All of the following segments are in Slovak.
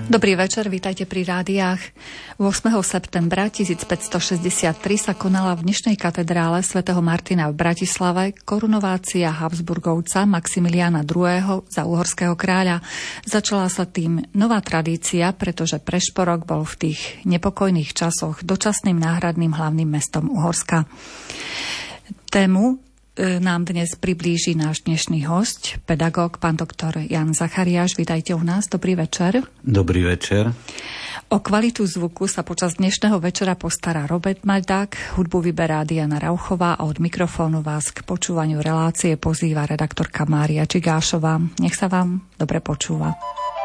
Dobrý večer, vítajte pri rádiách. 8. septembra 1563 sa konala v dnešnej katedrále svätého Martina v Bratislave korunovácia Habsburgovca Maximiliána II. Za uhorského kráľa. Začala sa tým nová tradícia, pretože Prešporok bol v tých nepokojných časoch dočasným náhradným hlavným mestom Uhorska. Tému nám dnes priblíži náš dnešný hosť, pedagóg, pán doktor Jan Zachariáš. Vítajte u nás, dobrý večer. Dobrý večer. O kvalitu zvuku sa počas dnešného večera postará Robert Maďák, hudbu vyberá Diana Rauchová a od mikrofónu vás k počúvaniu relácie pozýva redaktorka Mária Čigášová. Nech sa vám dobre počúva.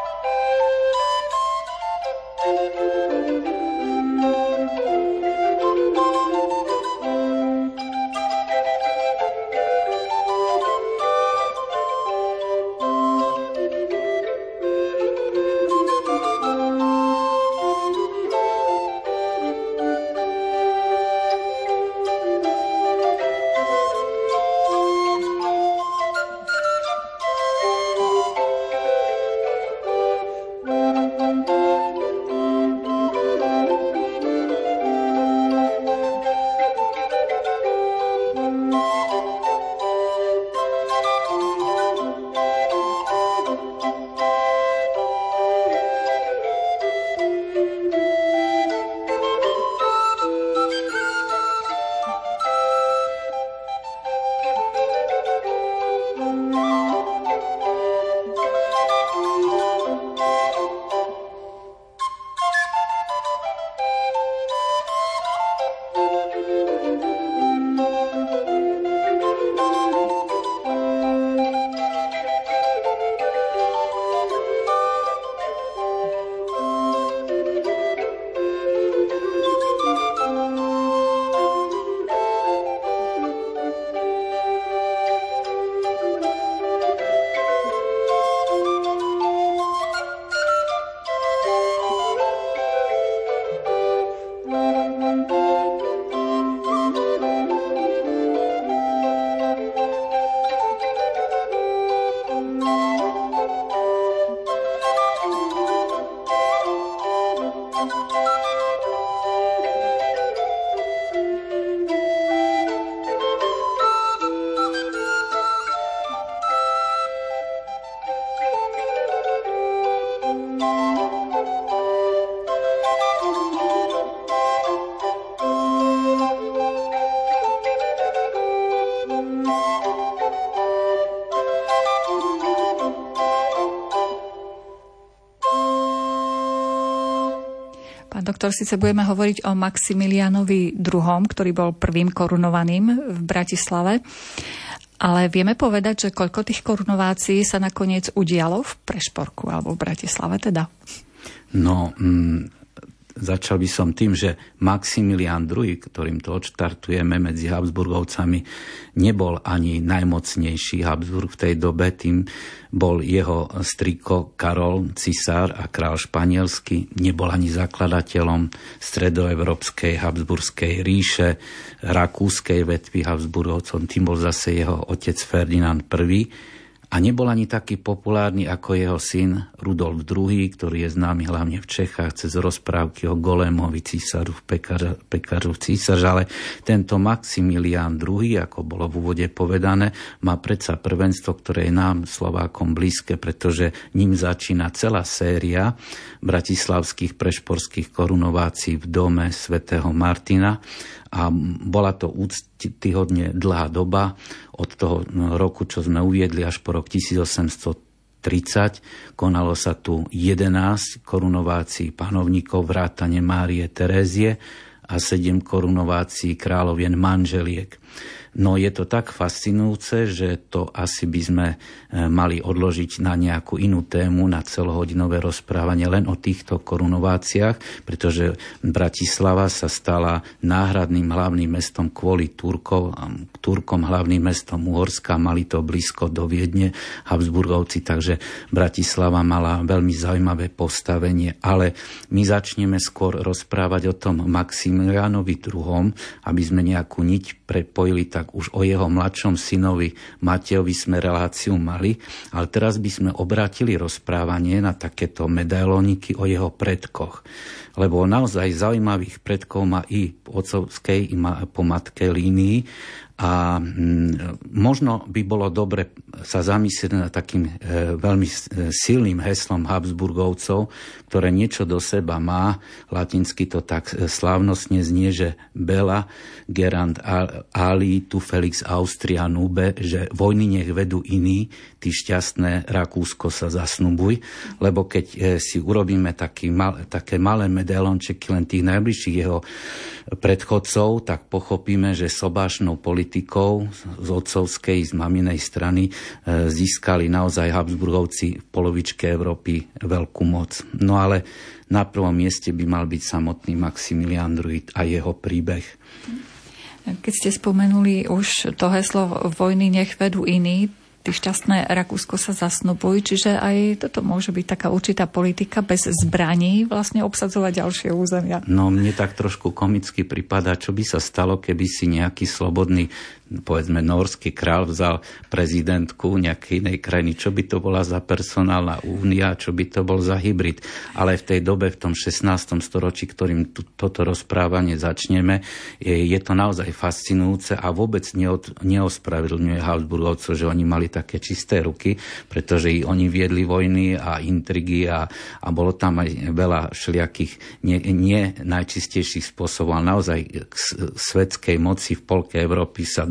Doktor, síce budeme hovoriť o Maximiliánovi II., ktorý bol prvým korunovaným v Bratislave, ale vieme povedať, že koľko tých korunovácií sa nakoniec udialo v Prešporku alebo v Bratislave teda? Začal by som tým, že Maximilián II., ktorým to odštartujeme medzi Habsburgovcami, nebol ani najmocnejší Habsburg v tej dobe, tým bol jeho striko Karol, cisár a král španielský, nebol ani zakladateľom stredoevropskej Habsburskej ríše, rakúskej vetvy Habsburgovcom, tým bol zase jeho otec Ferdinand I. A nebol ani taký populárny ako jeho syn Rudolf II., ktorý je známy hlavne v Čechách cez rozprávky o Golémovi, císaru v pekaru císař, ale tento Maximilián II., ako bolo v úvode povedané, má predsa prvenstvo, ktoré je nám Slovákom blízke, pretože ním začína celá séria bratislavských prešporských korunovácií v dome svätého Martina. A bola to úctyhodne dlhá doba od toho roku, čo sme uviedli, až po rok 1830. Konalo sa tu 11 korunovácií panovníkov vrátane Márie Terézie a 7 korunovácií kráľovien manželiek. No je to tak fascinujúce, že to asi by sme mali odložiť na nejakú inú tému, na celohodinové rozprávanie len o týchto korunováciách, pretože Bratislava sa stala náhradným hlavným mestom kvôli Turkom hlavným mestom Uhorska, mali to blízko do Viedne Habsburgovci, takže Bratislava mala veľmi zaujímavé postavenie, ale my začneme skôr rozprávať o tom Maximiliánovi II., aby sme nejakú niť prepojili, tak už o jeho mladšom synovi Matejovi sme reláciu mali, ale teraz by sme obrátili rozprávanie na takéto medailóniky o jeho predkoch. Lebo naozaj zaujímavých predkov má i po otcovskej, i po matkej línii. A možno by bolo dobre sa zamyslieť nad takým veľmi silným heslom Habsburgovcov, ktoré niečo do seba má. Latinsky to tak slávnostne znie, že Bella gerant ali tu Felix Austria nube, že vojny nech vedú iní, ty šťastné Rakúsko sa zasnubuj. Lebo keď si urobíme také malé medailončeky len tých najbližších jeho predchodcov, tak pochopíme, že sobášnou politikou z otcovskej, z maminej strany získali naozaj Habsburgovci v polovičke Európy veľkú moc. No ale na prvom mieste by mal byť samotný Maximilián II a jeho príbeh. Keď ste spomenuli už to heslo vojny nech vedú iní, ty šťastné Rakúsko sa zasnubuj, čiže aj toto môže byť taká určitá politika bez zbraní vlastne obsadzovať ďalšie územia. No mne tak trošku komicky pripadá, čo by sa stalo, keby si nejaký slobodný, povedzme norský kráľ vzal prezidentku nejakej inej krajiny, čo by to bola za personálna únia, čo by to bol za hybrid. Ale v tej dobe, v tom 16. storočí, ktorým toto rozprávanie začneme, je to naozaj fascinujúce a vôbec neospravedlňuje Habsburgovcov, že oni mali také čisté ruky, pretože i oni viedli vojny a intrigy a bolo tam aj veľa všelijakých nie najčistejších spôsobov, ale naozaj k svetskej moci v polke Európy sa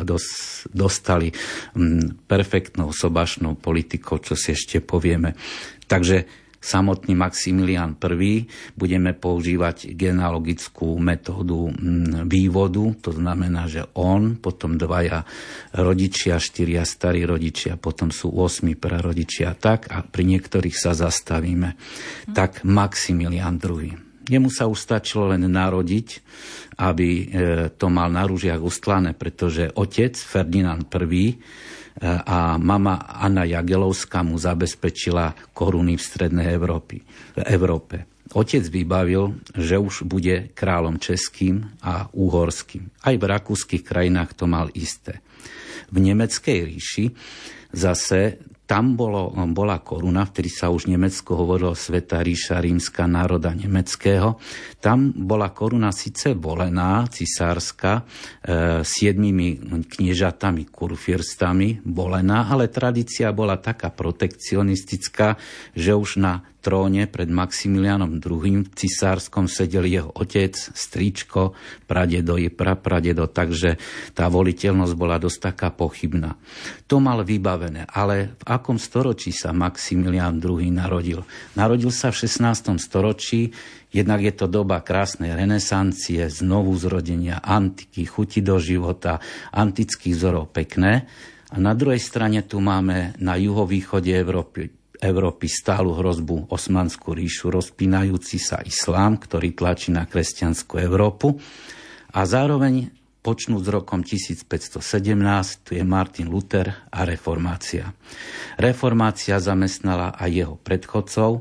dostali perfektnou sobašnou politikou, čo si ešte povieme. Takže samotný Maximilián I budeme používať genealogickú metódu vývodu, to znamená, že on, potom 2 rodičia, 4 starí rodičia, potom sú 8 prarodičia, tak a pri niektorých sa zastavíme. Tak Maximilián II. Jemu sa už stačilo len narodiť, aby to mal na rúžiach ustlané, pretože otec Ferdinand I a mama Anna Jagelovská mu zabezpečila koruny v strednej Európe. Otec vybavil, že už bude kráľom českým a uhorským. Aj v rakúskych krajinách to mal isté. V nemeckej ríši zase tam bola koruna, vtedy sa už Nemecko hovorilo Svätá ríša rímska národa nemeckého. Tam bola koruna síce volená, cisárska, 7 kniežatami, kurfürstami volená, ale tradícia bola taká protekcionistická, že už na tróne pred Maximiliánom II. V cisárskom sedel jeho otec, stričko, pradedo i prapradedo, takže tá voliteľnosť bola dosť taká pochybná. To mal vybavené, ale v akom storočí sa Maximilián II. Narodil? Narodil sa v 16. storočí, jednak je to doba krásnej renesancie, znovu zrodenia, antiky, chuti do života, antických vzorov pekné. A na druhej strane tu máme na juhovýchode Európy stálu hrozbu Osmanskú ríšu, rozpínajúci sa islám, ktorý tlačí na kresťanskú Európu. A zároveň počnúť s rokom 1517, tu je Martin Luther a reformácia. Reformácia zamestnala aj jeho predchodcov,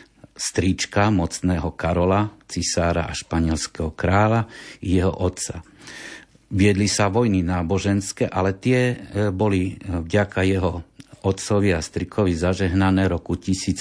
strýčka mocného Karola, cisára a španielského kráľa, i jeho otca. Viedli sa vojny náboženské, ale tie boli vďaka jeho otcovi a strikovi zažehnané roku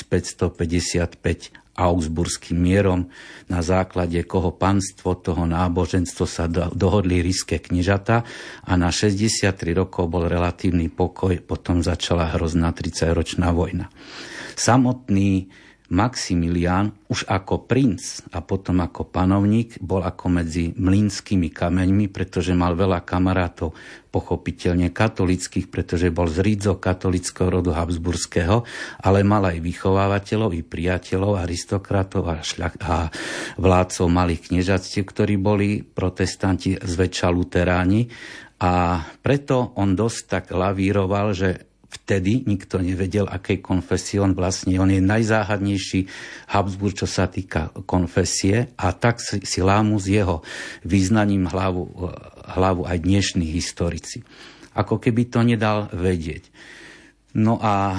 1555 augsburským mierom, na základe koho panstvo toho náboženstvo sa dohodli ríšske kniežata a na 63 rokov bol relatívny pokoj, potom začala hrozná 30-ročná vojna. Samotný Maximilián už ako princ a potom ako panovník bol ako medzi mlynskými kameňmi, pretože mal veľa kamarátov, pochopiteľne katolických, pretože bol z rídzo-katolického rodu habsburského, ale mal aj vychovávateľov i priateľov, aristokratov a vládcov malých kniežatstiev, ktorí boli protestanti, zväčša luteráni. A preto on dosť tak lavíroval, že vtedy nikto nevedel, akej konfesie on vlastne. On je najzáhadnejší Habsburg, čo sa týka konfesie, a tak si lámu s jeho význaním hlavu aj dnešní historici. Ako keby to nedal vedieť. No a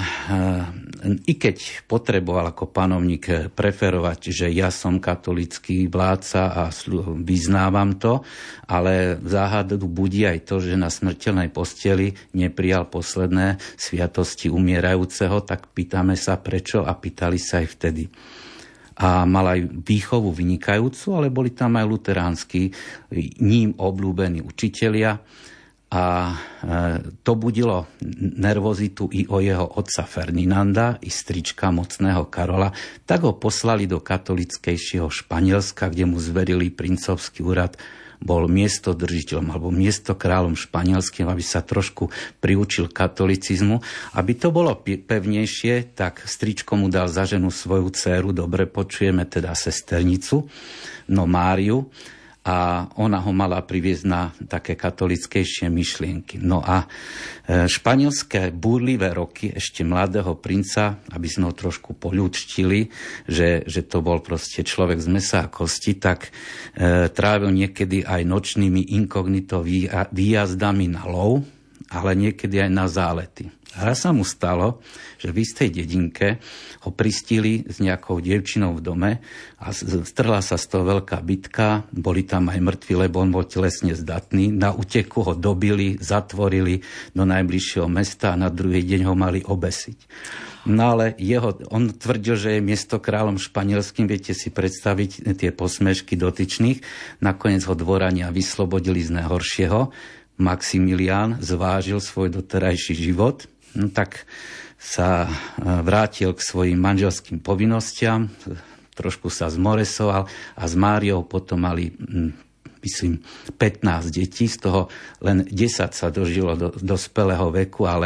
i keď potreboval ako panovník preferovať, že ja som katolícky vládca a vyznávam to, ale záhadu budí aj to, že na smrteľnej posteli neprijal posledné sviatosti umierajúceho, tak pýtame sa prečo a pýtali sa aj vtedy. A mal aj výchovu vynikajúcu, ale boli tam aj luteránsky, ním obľúbení učitelia. A to budilo nervozitu i o jeho otca Ferdinanda, i strička mocného Karola, tak ho poslali do katolickejšieho Španielska, kde mu zverili princovský úrad, bol miestodržiteľom alebo miestokráľom španielským, aby sa trošku priučil katolicizmu. Aby to bolo pevnejšie, tak stričko mu dal za ženu svoju dcéru, dobre počujeme teda sesternicu, no Máriu, a ona ho mala priviesť na také katolickejšie myšlienky. No a španielské búrlivé roky ešte mladého princa, aby sme ho trošku poľudštili, že to bol proste človek z mesa a kosti, tak trávil niekedy aj nočnými inkognito výjazdami na lov, ale niekedy aj na zálety. Raz sa mu stalo, že v istej dedinke ho pristihli s nejakou dievčinou v dome a strhla sa z toho veľká bitka, boli tam aj mŕtvi, lebo on bol telesne zdatný. Na úteku ho dobili, zatvorili do najbližšieho mesta a na druhý deň ho mali obesiť. No ale on tvrdil, že je miestokráľom španielským, viete si predstaviť tie posmešky dotyčných. Nakoniec ho dvorania vyslobodili z najhoršieho. Maximilián zvážil svoj doterajší život, no tak sa vrátil k svojim manželským povinnostiam, trošku sa zmoresoval a s Máriou potom mali, myslím, 15 detí, z toho len 10 sa dožilo do dospelého veku, ale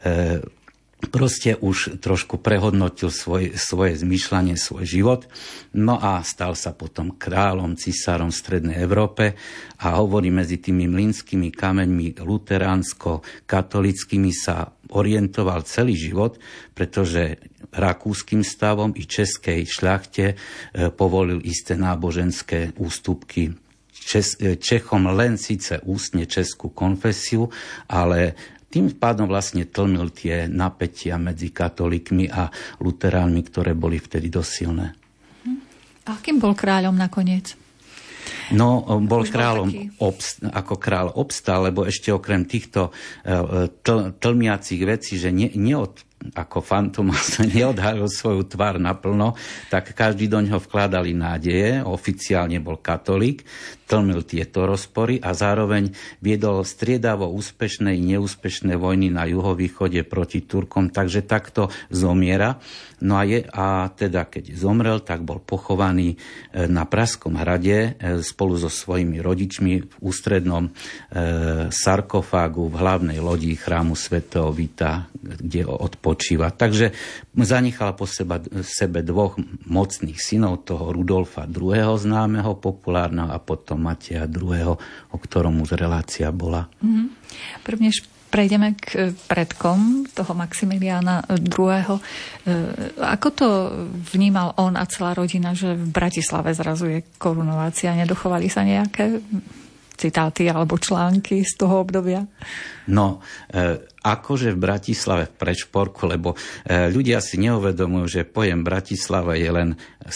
proste už trošku prehodnotil svoje zmýšľanie, svoj život. No a stal sa potom kráľom, cisárom v Strednej Európe a hovorí, medzi tými mlynskými kameňmi lutéránsko-katolickými sa orientoval celý život, pretože rakúskym stavom i českej šľachte povolil isté náboženské ústupky. Čechom len síce ústne českú konfesiu, ale tým pádom vlastne tlmil tie napätia medzi katolíkmi a luteránmi, ktoré boli vtedy dosilné. A akým bol kráľom nakoniec? No, bol kráľom, ako kráľ obstal, lebo ešte okrem týchto tlmiacich vecí, že ako fantom neodhalil svoju tvár naplno, tak každý do ňoho vkladali nádeje, oficiálne bol katolík, tlmil tieto rozpory a zároveň viedol striedavo úspešné i neúspešné vojny na juhovýchode proti Turkom, takže takto zomiera. No a teda keď zomrel, tak bol pochovaný na Pražskom hrade spolu so svojimi rodičmi v ústrednom sarkofágu v hlavnej lodi chrámu svätého Víta, kde odpočíva. Takže zanechal po sebe dvoch mocných synov, toho Rudolfa II. Známeho, populárneho, a potom Mateja II., o ktorom už relácia bola. Prvnež prejdeme k predkom toho Maximiliána II. Ako to vnímal on a celá rodina, že v Bratislave zrazu je korunovácia? Nedochovali sa nejaké citáty alebo články z toho obdobia? No, akože v Bratislave v Prešporku, lebo ľudia si neuvedomujú, že pojem Bratislava je len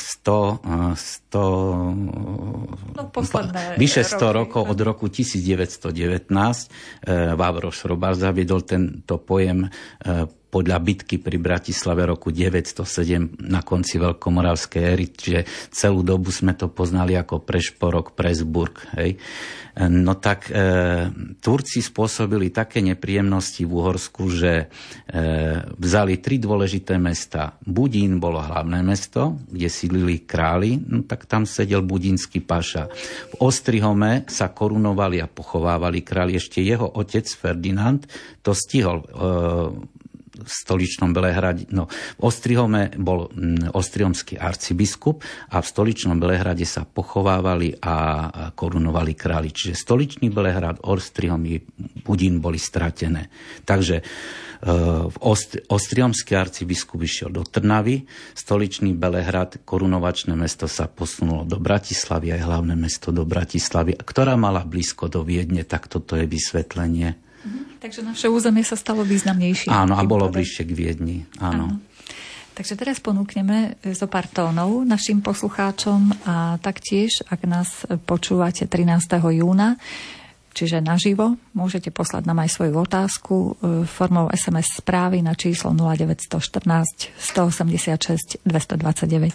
100 vyše 100 rokov od roku 1919. Vavro Šrobár zaviedol tento pojem podľa bitky pri Bratislave roku 907 na konci Veľkomoravskej éry, čiže celú dobu sme to poznali ako Prešporok, Presburg. Hej. No tak Turci spôsobili také nepríjemnosti v Uhorsku, že vzali 3 dôležité mesta. Budín bolo hlavné mesto, kde sídlili králi, no tak tam sedel budínsky paša. V Ostrihome sa korunovali a pochovávali králi. Ešte jeho otec Ferdinand to stihol v stoličnom Belehrade. No, v Ostrihome bol ostrihomský arcibiskup a v stoličnom Belehrade sa pochovávali a korunovali králi. Čiže stoličný Belehrad, Ostrihom i Budín boli stratené. Takže ostrihomský arcibiskup išiel do Trnavy, stoličný Belehrad, korunovačné mesto sa posunulo do Bratislavy, aj hlavné mesto do Bratislavy, ktorá mala blízko do Viedne, tak toto je vysvetlenie. Takže naše územie sa stalo významnejším. Áno, a bolo bližšie k Viedni. Áno. Takže teraz ponúkneme zo pár tónov našim poslucháčom a taktiež, ak nás počúvate 13. júna, čiže naživo, môžete poslať nám aj svoju otázku formou SMS správy na číslo 0914 186 229.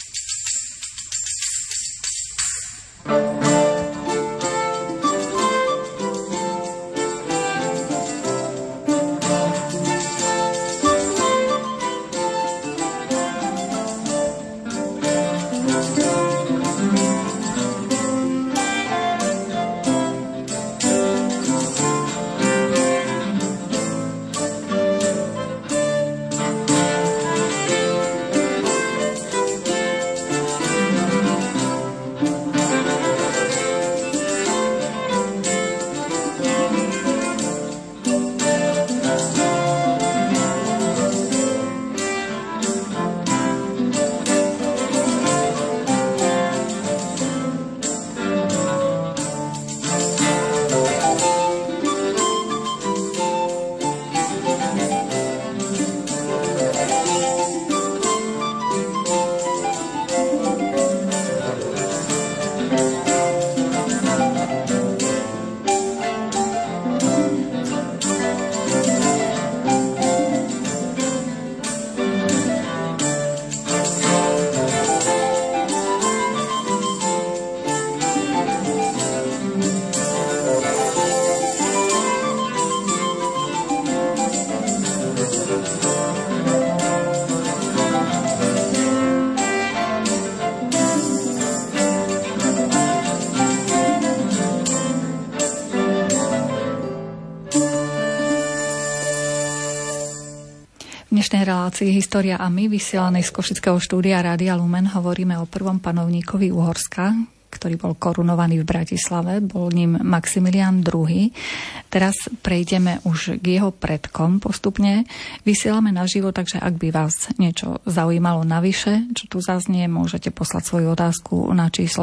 V dnešnej relácii História a my, vysielanej z košického štúdia Rádia Lumen, hovoríme o prvom panovníkovi Uhorska, ktorý bol korunovaný v Bratislave, bol ním Maximilián II. Teraz prejdeme už k jeho predkom postupne. Vysielame naživo, takže ak by vás niečo zaujímalo navyše, čo tu zaznie, môžete poslať svoju otázku na číslo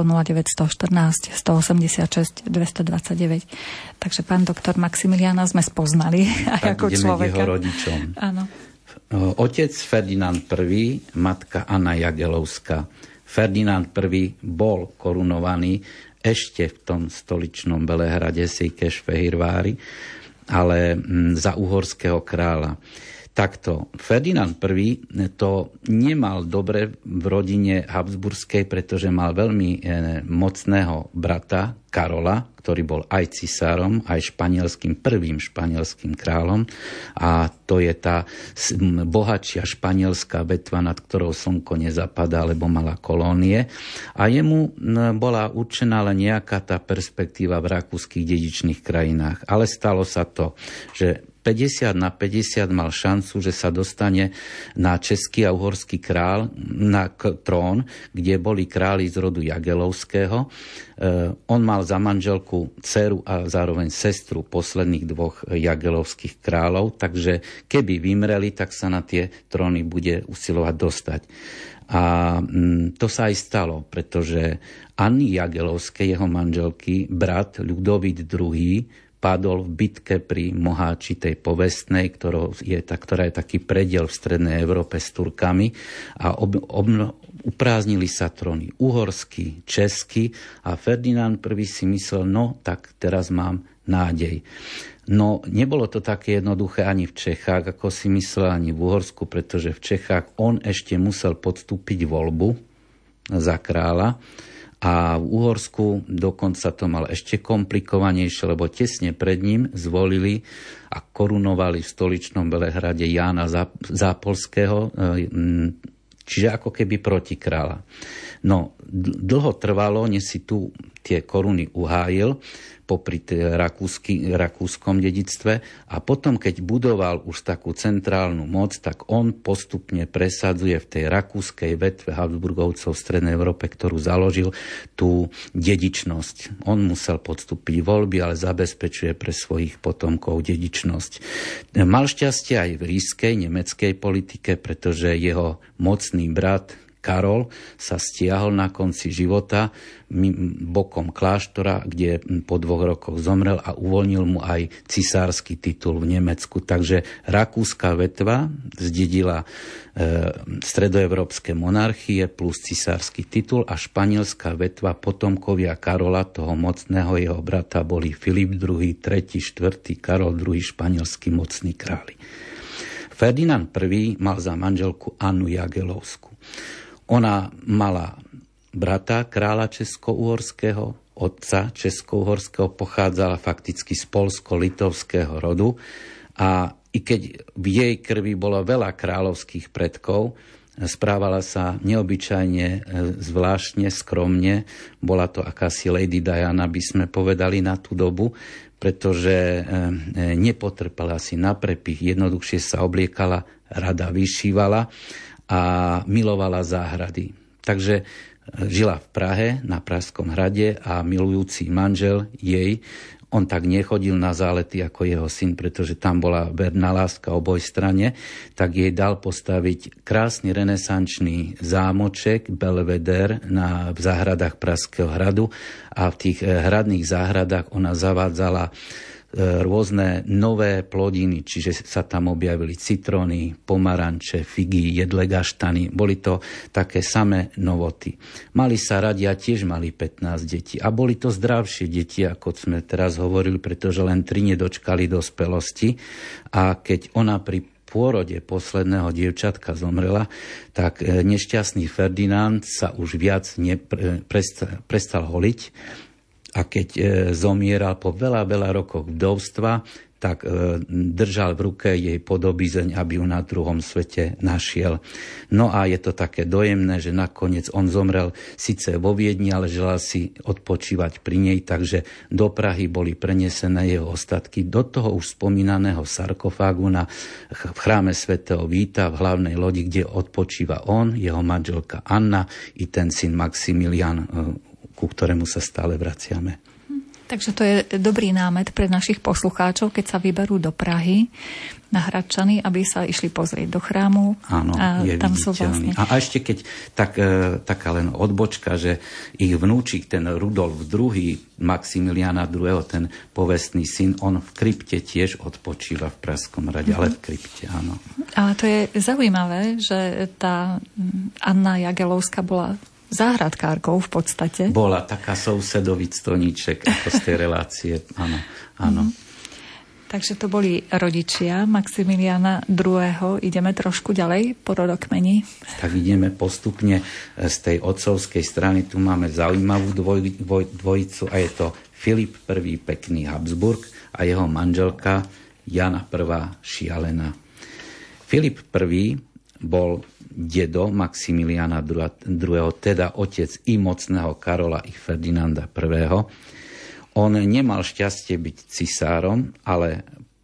0914 186 229. Takže pán doktor Maximiliána sme spoznali aj ako človeka. Jeho rodičom. Áno. Otec Ferdinand I, matka Anna Jagelovská. Ferdinand I bol korunovaný ešte v tom stoličnom Belehrade Székesfehérvári, ale za uhorského kráľa. Takto, Ferdinand I to nemal dobre v rodine Habsburskej, pretože mal veľmi mocného brata Karola, ktorý bol aj cisárom, aj prvým španielským kráľom. A to je tá bohatšia španielská vetva, nad ktorou slnko nezapadá, lebo mala kolónie. A jemu bola určená len nejaká tá perspektíva v rakúskych dedičných krajinách. Ale stalo sa to, že 50/50 mal šancu, že sa dostane na český a uhorský král, na trón, kde boli králi z rodu Jagelovského. On mal za manželku dceru a zároveň sestru posledných dvoch jagelovských kráľov, takže keby vymreli, tak sa na tie tróny bude usilovať dostať. A to sa aj stalo, pretože Anny Jagelovskej, jeho manželky, brat Ľudovít II, padol v bitke pri Moháči, tej povestnej, ktorá je taký prediel v strednej Európe s Turkami, a uprázdnili sa tróny uhorský, český, a Ferdinand I si myslel, no tak teraz mám nádej. No nebolo to také jednoduché ani v Čechách, ako si myslel, ani v Uhorsku, pretože v Čechách on ešte musel podstúpiť voľbu za kráľa. A v Uhorsku dokonca to mal ešte komplikovanejšie, lebo tesne pred ním zvolili a korunovali v stoličnom Belehrade Jána Zápolského, čiže ako keby proti kráľa. No, dlho trvalo, než si tu tie koruny uhájil popri rakúskom dedictve, a potom, keď budoval už takú centrálnu moc, tak on postupne presadzuje v tej rakúskej vetve Habsburgovcov v strednej Európe, ktorú založil, tú dedičnosť. On musel podstúpiť voľby, ale zabezpečuje pre svojich potomkov dedičnosť. Mal šťastie aj v ríšskej, nemeckej politike, pretože jeho mocný brat Karol sa stiahol na konci života bokom kláštora, kde po 2 rokoch zomrel a uvoľnil mu aj cisársky titul v Nemecku. Takže rakúska vetva zdedila stredoevropské monarchie plus cisársky titul a španielská vetva potomkovia Karola, toho mocného, jeho brata boli Filip II, 3., 4., Karol II, španielský mocný králi. Ferdinand I mal za manželku Annu Jagelovskú. Ona mala brata kráľa česko-uhorského, otca česko-uhorského, pochádzala fakticky z poľsko-litovského rodu a i keď v jej krvi bolo veľa kráľovských predkov, správala sa neobyčajne zvláštne, skromne. Bola to akási Lady Diana, by sme povedali na tú dobu, pretože nepotrpela si na prepich, jednoduchšie sa obliekala, rada vyšívala a milovala záhrady. Takže žila v Prahe, na Pražskom hrade a milujúci manžel jej, on tak nechodil na zálety ako jeho syn, pretože tam bola verná láska obojstrane, tak jej dal postaviť krásny renesančný zámoček Belvedere v záhradách Pražského hradu a v tých hradných záhradách ona zavádzala rôzne nové plodiny, čiže sa tam objavili citróny, pomaranče, figy, jedle gaštany. Boli to také samé novoty. Mali sa radi a tiež mali 15 detí. A boli to zdravšie deti, ako sme teraz hovorili, pretože len 3 nedočkali dospelosti. A keď ona pri pôrode posledného dievčatka zomrela, tak nešťastný Ferdinand sa už viac prestal holiť. A keď zomieral po veľa rokoch vdovstva, tak držal v ruke jej podobizeň, aby ju na druhom svete našiel. No a je to také dojemné, že nakoniec on zomrel síce vo Viedni, ale želal si odpočívať pri nej, takže do Prahy boli prenesené jeho ostatky do toho už spomínaného sarkofágu v chráme svätého Víta v hlavnej lodi, kde odpočíva on, jeho manželka Anna i ten syn Maximilian, ku ktorému sa stále vraciame. Takže to je dobrý námet pre našich poslucháčov, keď sa vyberú do Prahy na Hradčany, aby sa išli pozrieť do chrámu. Áno, je tam viditeľný. Vlastne... A ešte keď taká len odbočka, že ich vnúčik, ten Rudolf II, Maximiliana II, ten povestný syn, on v krypte tiež odpočíva v Pražskom hrade, ale v krypte, áno. Ale to je zaujímavé, že tá Anna Jagelovská bola záhradkárkou v podstate. Bola taká sousedovic Toníček, ako z tej relácie, áno. Takže to boli rodičia Maximiliana II. Ideme trošku ďalej po rodokmeni. Tak ideme postupne z tej otcovskej strany. Tu máme zaujímavú dvojicu a je to Filip I. Pekný Habsburg a jeho manželka Jana I. Šialená. Filip I. bol dedo Maximiliana II., teda otec i mocného Karola i Ferdinanda I. On nemal šťastie byť cisárom, ale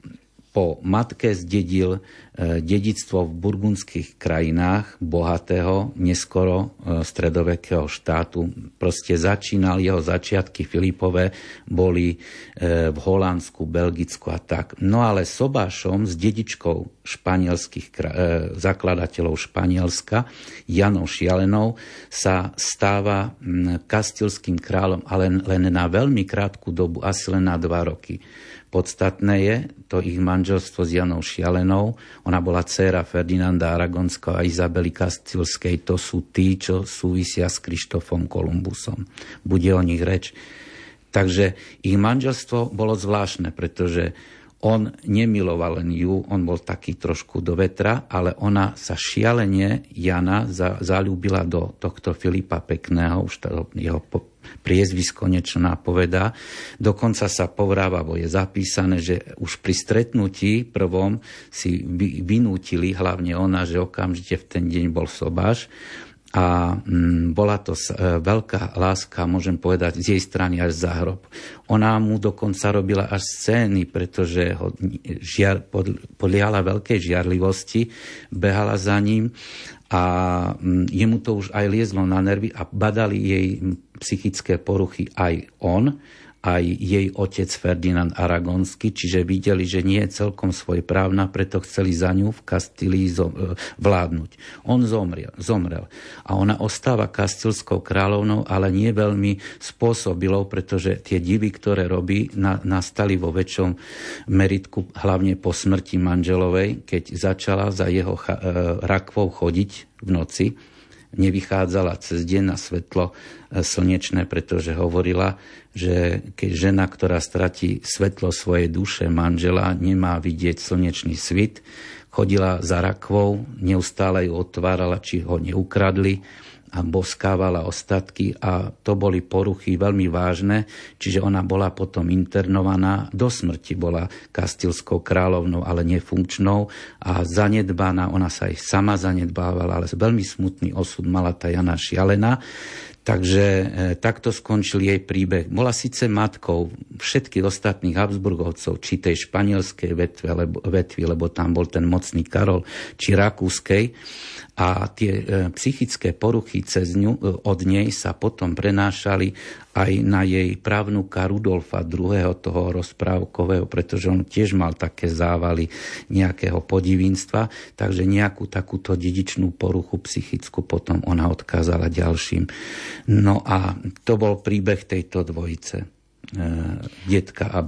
po matke zdedil dedičstvo v burgundských krajinách bohatého, neskoro stredovekého štátu. Proste jeho začiatky Filipové boli v Holandsku, Belgicku a tak. No ale sobášom s dedičkou španielských zakladateľov Španielska, Janou Šialenou, sa stáva kastilským kráľom, ale len na veľmi krátku dobu, asi len na 2 roky. Podstatné je to ich manželstvo s Janou Šialenou. Ona bola dcéra Ferdinanda Aragonského a Izabely Kastilskej. To sú tí, čo súvisia s Krištofom Kolumbusom. Bude o nich reč. Takže ich manželstvo bolo zvláštne, pretože on nemiloval len ju, on bol taký trošku do vetra, ale ona sa šialene, Jana, zaľúbila do tohto Filipa Pekného, už jeho priezvisko niečo napovedá. Dokonca sa povráva, bo je zapísané, že už pri stretnutí prvom si vynútili, hlavne ona, že okamžite v ten deň bol sobáš. A bola to veľká láska, môžem povedať, z jej strany až za hrob. Ona mu dokonca robila až scény, pretože ho podliala veľkej žiarlivosti, behala za ním a jemu to už aj liezlo na nervy a badali jej psychické poruchy aj on, aj jej otec Ferdinand Aragonský, čiže videli, že nie je celkom svojprávna, preto chceli za ňu v Kastílii vládnuť. On zomrel a ona ostáva kastilskou kráľovnou, ale nie veľmi spôsobilou, pretože tie divy, ktoré robí, nastali vo väčšom meritku, hlavne po smrti manželovej, keď začala za jeho rakvou chodiť v noci. Nevychádzala cez deň na svetlo slnečné, pretože hovorila, že keď žena, ktorá stratí svetlo svojej duše manžela, nemá vidieť slnečný svit, chodila za rakvou, neustále ju otvárala, či ho neukradli, a boskávala ostatky a to boli poruchy veľmi vážne, čiže ona bola potom internovaná, do smrti bola kastilskou kráľovnou, ale nefunkčnou a zanedbaná, ona sa aj sama zanedbávala, ale veľmi smutný osud mala tá Jana Šialená. Takže takto skončil jej príbeh. Bola síce matkou všetkých ostatných Habsburgovcov, či tej španielskej vetvy, lebo tam bol ten mocný Karol, či rakúskej, a tie psychické poruchy od nej sa potom prenášali aj na jej právnuka Rudolfa II., toho rozprávkového, pretože on tiež mal také závaly nejakého podivínstva, takže nejakú takúto dedičnú poruchu psychickú potom ona odkázala ďalším. No a to bol príbeh tejto dvojice, detka a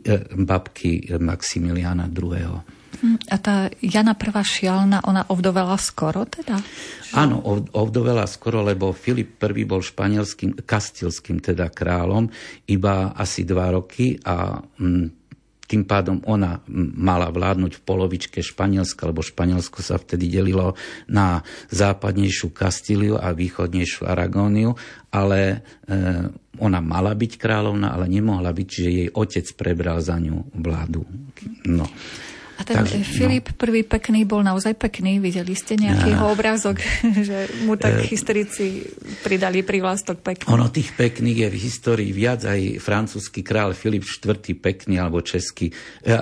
babky Maximiliána II. A tá Jana I. Šialená, ona ovdovela skoro teda? Áno, ovdovela skoro, lebo Filip I. bol kastilským teda kráľom iba asi 2 roky a tým pádom ona mala vládnuť v polovičke Španielska, lebo Španielsko sa vtedy delilo na západnejšiu Kastíliu a východnejšiu Aragóniu, ale ona mala byť kráľovná, ale nemohla byť, čiže jej otec prebral za ňu vládu. No. A ten Filip I. pekný bol naozaj pekný? Videli ste nejaký jeho obrázok, že mu tak historici pridali prívlastok pekný? Ono tých pekných je v histórii viac, aj francúzsky kráľ Filip IV. Pekný, alebo český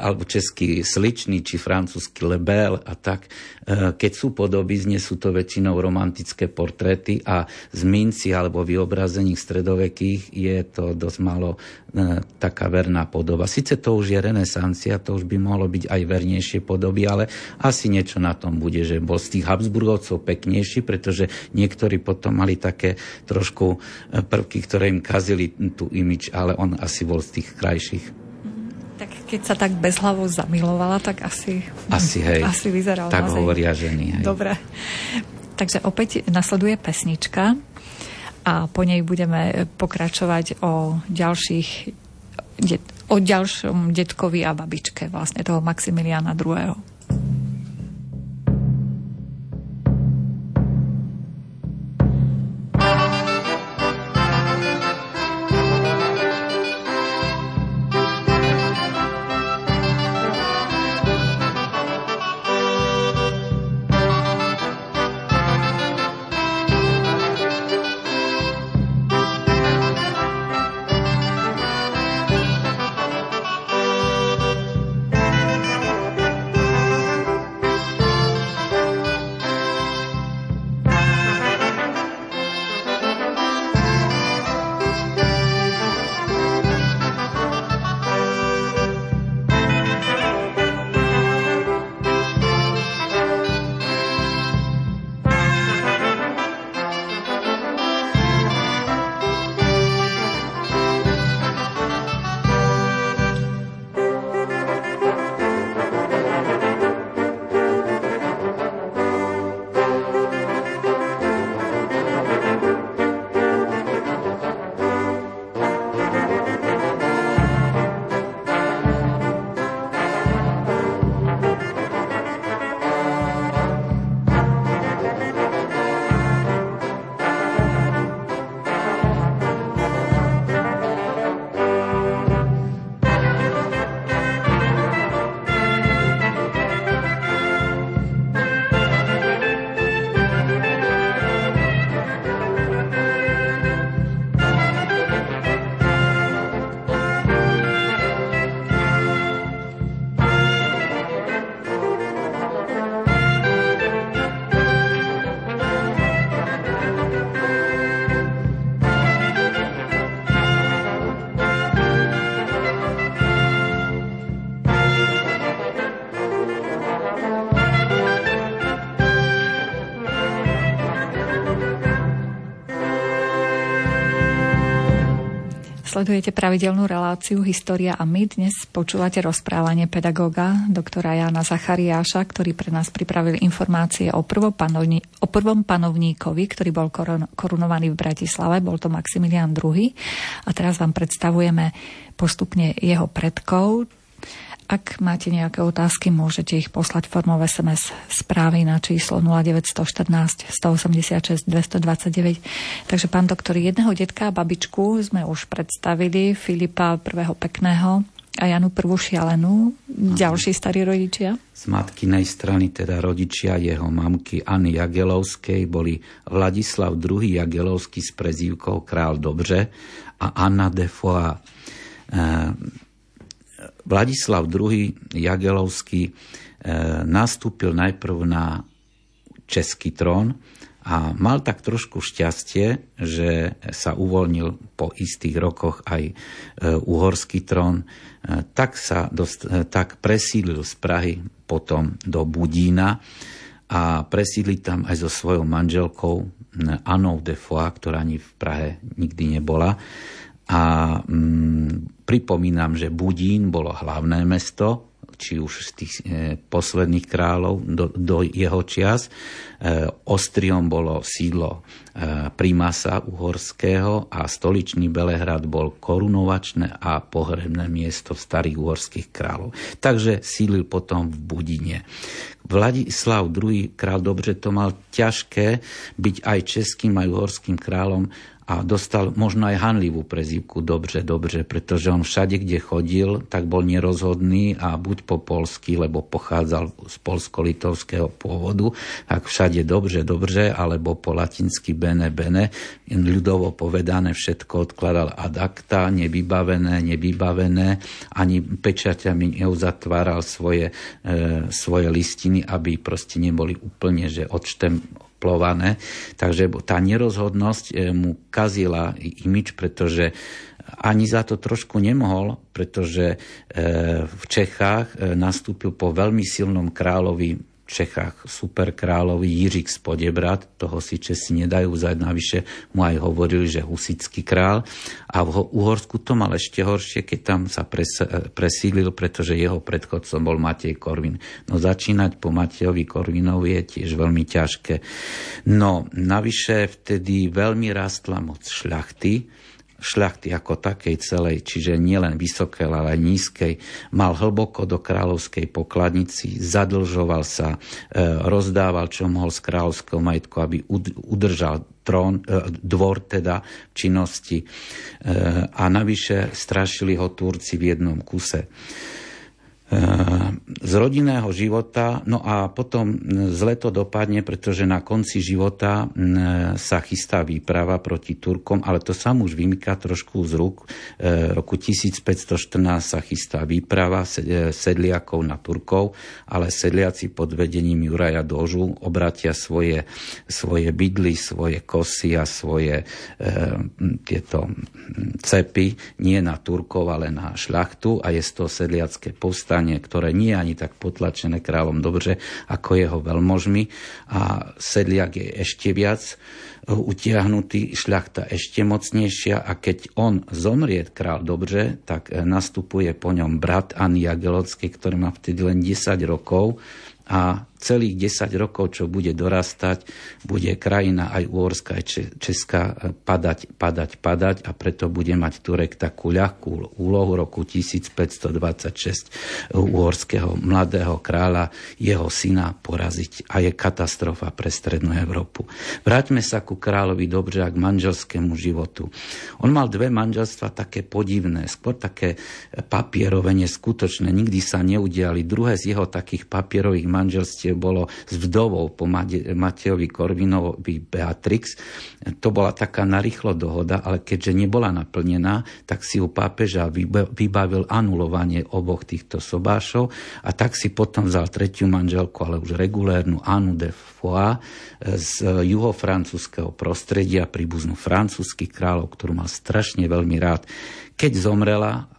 sličný, či francúzsky Lebel a tak. Keď sú podobizne, sú to väčšinou romantické portréty a z minci alebo vyobrazení stredovekých je to dosť málo taká verná podoba. Sice to už je renesancia, to už by mohlo byť aj vernejšie podoby, ale asi niečo na tom bude, že bol z tých Habsburgovcov peknejší, pretože niektorí potom mali také trošku prvky, ktoré im kazili tú imič, ale on asi bol z tých krajších. Tak keď sa tak bezhlavo zamilovala, tak asi vyzeral. Tak hovoria ženy. Hej. Dobre. Takže opäť nasleduje pesnička a po nej budeme pokračovať o ďalšom detkovi a babičke, vlastne toho Maximiliána II. Sledujete pravidelnú reláciu História a my. Dnes počúvate rozprávanie pedagóga doktora Jána Zachariáša, ktorý pre nás pripravil informácie o prvom panovníkovi, ktorý bol korunovaný v Bratislave. Bol to Maximilián II. A teraz vám predstavujeme postupne jeho predkov. Ak máte nejaké otázky, môžete ich poslať formou SMS správy na číslo 0914 186 229. Takže pán doktor, jedného detka a babičku sme už predstavili, Filipa I. Pekného a Janu I. Šialenú. Ďalší starí rodičia? Z matkinej strany, teda rodičia jeho mamky Anny Jagelovskej, boli Vladislav II. Jagelovský s prezývkou Král Dobře a Anna de Foix. Vladislav II. Jagelovský nastúpil najprv na český trón a mal tak trošku šťastie, že sa uvoľnil po istých rokoch aj uhorský trón. Tak presídlil z Prahy potom do Budína a presídli tam aj so svojou manželkou Annou de Foix, ktorá ani v Prahe nikdy nebola. A pripomínam, že Budín bolo hlavné mesto, či už z tých posledných kráľov do jeho čias. Ostriom bolo sídlo primasa uhorského a stoličný Belehrad bol korunovačné a pohrebné miesto starých uhorských kráľov. Takže sídlil potom v Budine. Vladislav II. Král Dobře to mal ťažké byť aj českým, aj uhorským kráľom a dostal možno aj hanlivú prezývku Dobře, pretože on všade, kde chodil, tak bol nerozhodný a buď po polsky, lebo pochádzal z polsko-litovského pôvodu, tak všade Dobře, alebo po latinsky bene, ľudovo povedané všetko odkladal ad acta, nevybavené, ani pečaťami neuzatváral svoje listiny, aby proste neboli úplne, že odštemplované. Takže tá nerozhodnosť mu kazila imidž, pretože ani za to trošku nemohol, pretože v Čechách nastúpil po veľmi silnom kráľovi v Čechách superkráľovi Jiřík z Poděbrad, toho si Česi nedajú vzájsť, navyše mu aj hovorili, že husický král. A v Uhorsku to mal ešte horšie, keď tam sa presídlil, pretože jeho predchodcom bol Matej Korvin. No začínať po Matejovi Korvinovi je tiež veľmi ťažké. No, navyše vtedy veľmi rastla moc šľachty ako takej celej, čiže nielen vysokej, ale aj nízkej, mal hlboko do kráľovskej pokladnici, zadlžoval sa, rozdával, čo mohol z kráľovského majetku, aby udržal dvor teda v činnosti a navyše strašili ho Turci v jednom kuse. Z rodinného života, no a potom zle to dopadne, pretože na konci života sa chystá výprava proti Turkom, ale to sa mu už vymyká trošku z rúk. Roku 1514 sa chystá výprava sedliakov na Turkov, ale sedliaci pod vedením Juraja Dožu obratia svoje bydly, svoje kosy a svoje tieto cepy nie na Turkov, ale na šľachtu a je z toho sedliacké povstanie, ktoré nie je ani tak potlačené kráľom Dobře ako jeho veľmožmi a sedliak je ešte viac utiahnutý, šľachta ešte mocnejšia a keď on zomrie, kráľ Dobře, tak nastupuje po ňom brat Anny Jagelonskej, ktorý má vtedy len 10 rokov a celých 10 rokov, čo bude dorastať, bude krajina aj uhorská, aj česká padať a preto bude mať Turek takú ľahkú úlohu roku 1526 uhorského mladého kráľa, jeho syna poraziť a je katastrofa pre strednú Európu. Vráťme sa ku kráľovi Dobře a k manželskému životu. On mal dve manželstva také podivné, skôr také papierové, neskutočné, nikdy sa neudiali. Druhé z jeho takých papierových manželstiev bolo s vdovou po Matejovi Korvinovi Beatrix. To bola taká narýchlo dohoda, ale keďže nebola naplnená, tak si u pápeža vybavil anulovanie oboch týchto sobášov a tak si potom vzal tretiu manželku, ale už regulérnu Annu de Foix z juhofrancúzského prostredia, príbuznú francúzskych kráľov, ktorú mal strašne veľmi rád. Keď zomrela,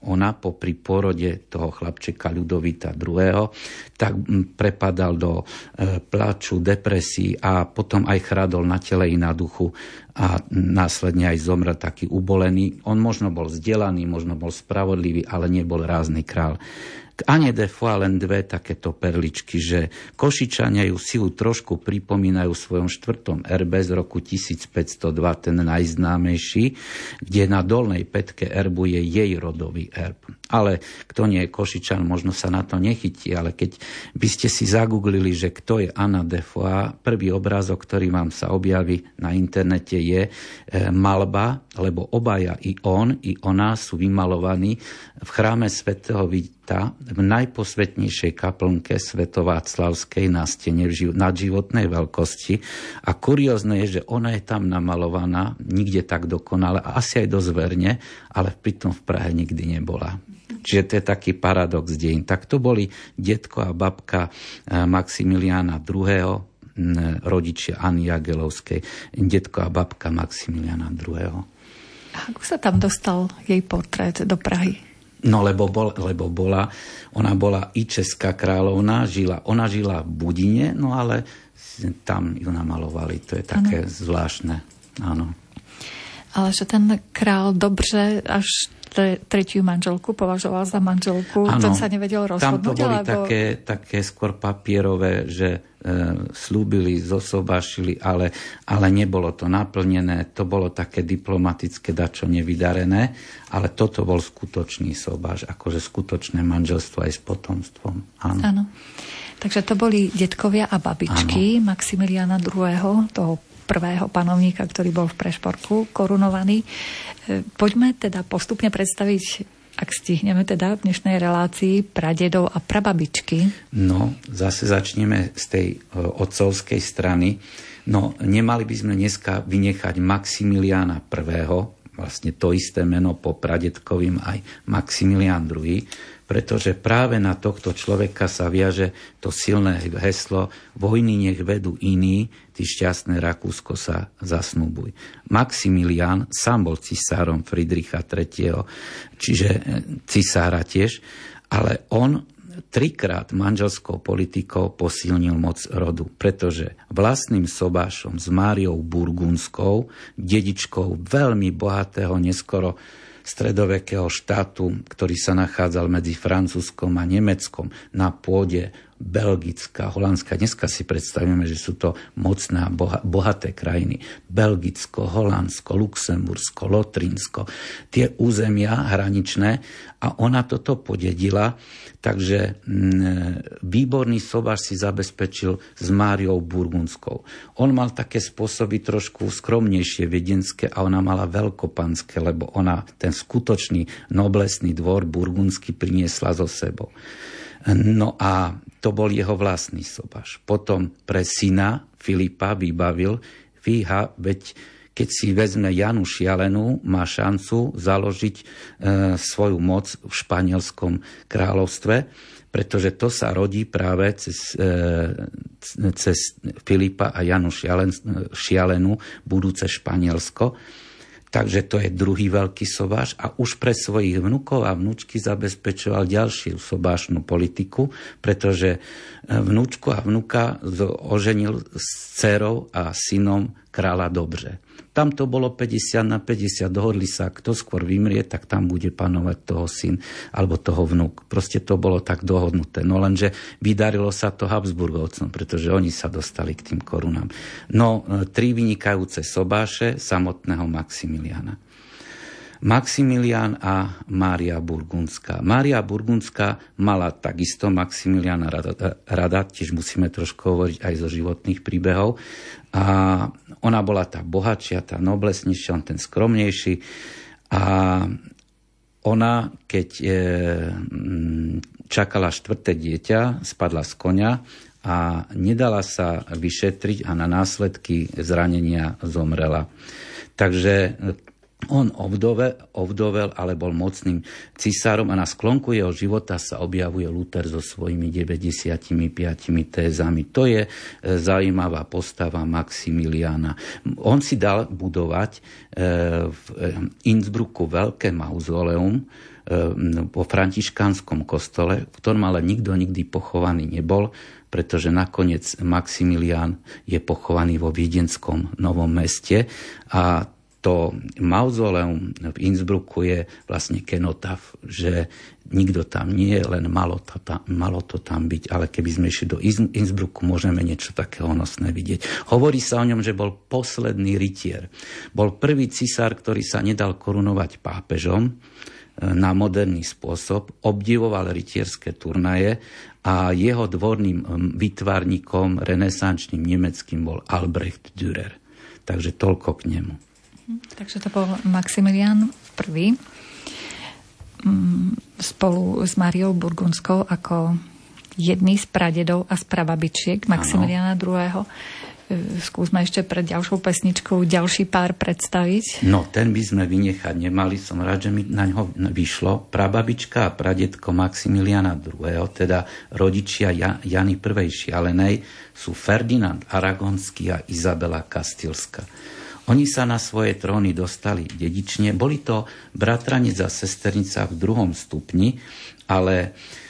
ona popri porode toho chlapčeka Ľudovita II. Tak prepadal do plaču, depresí a potom aj chradol na tele i na duchu a následne aj zomrel taký ubolený. On možno bol vzdelaný, možno bol spravodlivý, ale nebol rázny král. K Anne de Foix len dve takéto perličky, že Košičania si ju trošku pripomínajú v svojom 4. erbe z roku 1502, ten najznámejší, kde na dolnej pätke erbu je jej rodový erb. Ale kto nie je Košičan, možno sa na to nechytí, ale keď by ste si zagooglili, že kto je Anna de Foix, prvý obrázok, ktorý vám sa objaví na internete, je malba, lebo obaja, i on, i ona sú vymalovaní v chráme svätého Víta v najposvetnejšej kaplnke Svetováclavskej na stene nadživotnej veľkosti. A kuriózne je, že ona je tam namalovaná, nikde tak dokonale, a asi aj dosť verne, ale pritom v Prahe nikdy nebola. Čiže to je taký paradox dejín. Tak to boli detko a babka Maximiliána II., rodičia Anny Jagelovskej, detko a babka Maximiliána II. A ako sa tam dostal jej portrét do Prahy? No lebo ona bola i česká kráľovná, ona žila v Budine, no ale tam ju namalovali, to je také zvláštne, áno. Ale že ten král dobře až tretiu manželku považoval za manželku, ten sa nevedel rozhodnúť. Tam to boli také skôr papierové, že slúbili, zosobášili, ale nebolo to naplnené, to bolo také diplomatické dačo nevydarené, ale toto bol skutočný sobáš, akože skutočné manželstvo aj s potomstvom. Áno. Takže to boli detkovia a babičky Maximiliána II., toho prvého panovníka, ktorý bol v Prešporku korunovaný. Poďme teda postupne predstaviť, ak stihneme teda v dnešnej relácii, pradedov a prababičky. No, zase začneme z tej otcovskej strany. No, nemali by sme dneska vynechať Maximiliána I., vlastne to isté meno po pradedkovým aj Maximilián II., pretože práve na tohto človeka sa viaže to silné heslo vojny nech vedú iní, ty šťastné Rakúsko sa zasnubuj. Maximilián sám bol cisárom Friedricha III., čiže cisára tiež, ale on 3-krát manželskou politikou posilnil moc rodu, pretože vlastným sobášom s Máriou Burgundskou, dedičkou veľmi bohatého neskoro stredovekého štátu, ktorý sa nachádzal medzi Francúzskom a Nemeckom na pôde Belgická, Holandska. Dneska si predstavíme, že sú to mocné a bohaté krajiny. Belgicko, Holandsko, Luxembursko, Lotrinsko. Tie územia hraničné a ona toto podedila, takže výborný sobáš si zabezpečil s Máriou Burgundskou. On mal také spôsoby trošku skromnejšie viedenské a ona mala veľkopanské, lebo ona ten skutočný noblesný dvor burgundský priniesla so sebou. No a to bol jeho vlastný sobáš. Potom pre syna Filipa vybavil, veď keď si vezme Janu Šialenú, má šancu založiť svoju moc v španielskom kráľovstve, pretože to sa rodí práve cez Filipa a Janu Šialenú, budúce Španielsko. Takže to je druhý veľký sobáš a už pre svojich vnukov a vnúčky zabezpečoval ďalšiu sobášnú politiku, pretože vnúčku a vnuka oženil s dcerou a synom kráľa Dobře. Tam to bolo 50/50, dohodli sa, kto skôr vymrie, tak tam bude panovať toho syn alebo toho vnuk. Proste to bolo tak dohodnuté. No lenže vydarilo sa to Habsburgovcom, pretože oni sa dostali k tým korunám. No, 3 vynikajúce sobáše samotného Maximiliána. Maximilián a Mária Burgundská. Mária Burgundská mala takisto Maximiliána rada, tiež musíme trošku hovoriť aj zo životných príbehov. A ona bola tá bohatšia, tá noblesnejšia, on ten skromnejší. A ona, keď čakala 4. dieťa, spadla z koňa a nedala sa vyšetriť a na následky zranenia zomrela. Takže On ovdovel, ale bol mocným cisárom a na sklonku jeho života sa objavuje Luther so svojimi 95 tézami. To je zaujímavá postava Maximiliána. On si dal budovať v Innsbrucku veľké mauzoleum po františkánskom kostole, v ktorom ale nikto nikdy pochovaný nebol, pretože nakoniec Maximilián je pochovaný vo viedenskom Novom Meste a to mauzoleum v Innsbrucku je vlastne kenotaf, že nikto tam nie je, len malo to tam byť. Ale keby sme išli do Innsbrucku, môžeme niečo takého honosné vidieť. Hovorí sa o ňom, že bol posledný rytier. Bol prvý cisár, ktorý sa nedal korunovať pápežom na moderný spôsob, obdivoval rytierské turnaje a jeho dvorným výtvarníkom renesančným nemeckým bol Albrecht Dürer. Takže toľko k nemu. Takže to bol Maximilián I spolu s Máriou Burgundskou ako jedný z pradedov a z prababičiek Maximiliána II. Skúsme ešte pred ďalšou pesničkou ďalší pár predstaviť. No, ten by sme vynechať nemali. Som rád, že mi na ňo vyšlo. Prababička a pradedko Maximiliána II., teda rodičia Jany I. Šialenej, sú Ferdinand Aragonský a Izabela Kastilská. Oni sa na svoje tróny dostali dedične. Boli to bratranec a sesternica v 2. stupni, ale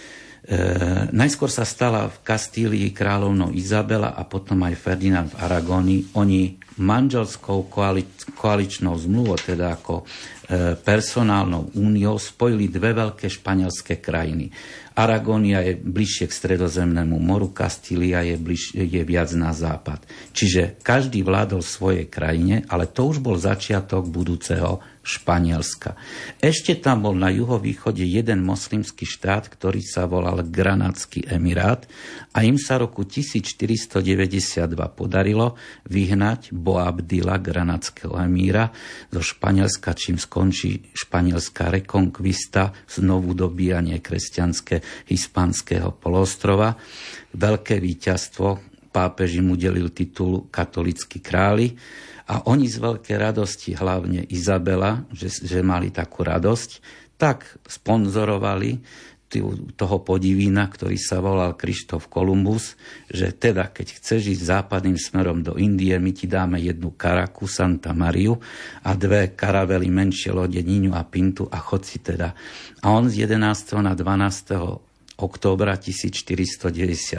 najskôr sa stala v Kastílii kráľovnou Izabela a potom aj Ferdinand v Aragónii. Oni manželskou koaličnou zmluvou, teda ako personálnou úniou, spojili dve veľké španielské krajiny. Aragónia je bližšie k Stredozemnému moru, Kastília je viac na západ. Čiže každý vládol svojej krajine, ale to už bol začiatok budúceho Španielska. Ešte tam bol na juhovýchode jeden moslimský štát, ktorý sa volal Granátsky emirát a im sa roku 1492 podarilo vyhnať Boabdila, granátskeho emíra, zo Španielska, čím skončí španielská rekonkvista, znovu dobíjanie kresťanské hispánskeho poloostrova. Veľké víťazstvo, pápež im udelil titul katolícky králi a oni z veľkej radosti, hlavne Izabela, že mali takú radosť, tak sponzorovali toho podivína, ktorý sa volal Krištof Kolumbus, že teda keď chceš ísť západným smerom do Indie, my ti dáme jednu karaku Santa Mariu a dve karavely menšie lode Niñu a Pintu a chod si teda. A on z 11. na 12. októbra 1492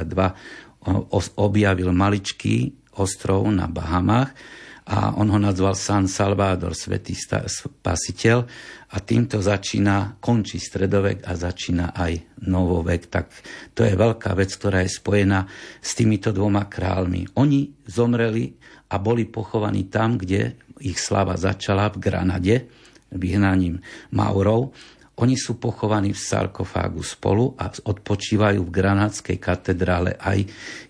objavil maličký ostrov na Bahamách a on ho nazval San Salvador, svätý spasiteľ, a týmto končí stredovek a začína aj novovek. Tak to je veľká vec, ktorá je spojená s týmito dvoma kráľmi. Oni zomreli a boli pochovaní tam, kde ich sláva začala, v Granade, vyhnaním Maurov. Oni sú pochovaní v sarkofágu spolu a odpočívajú v granátskej katedrále aj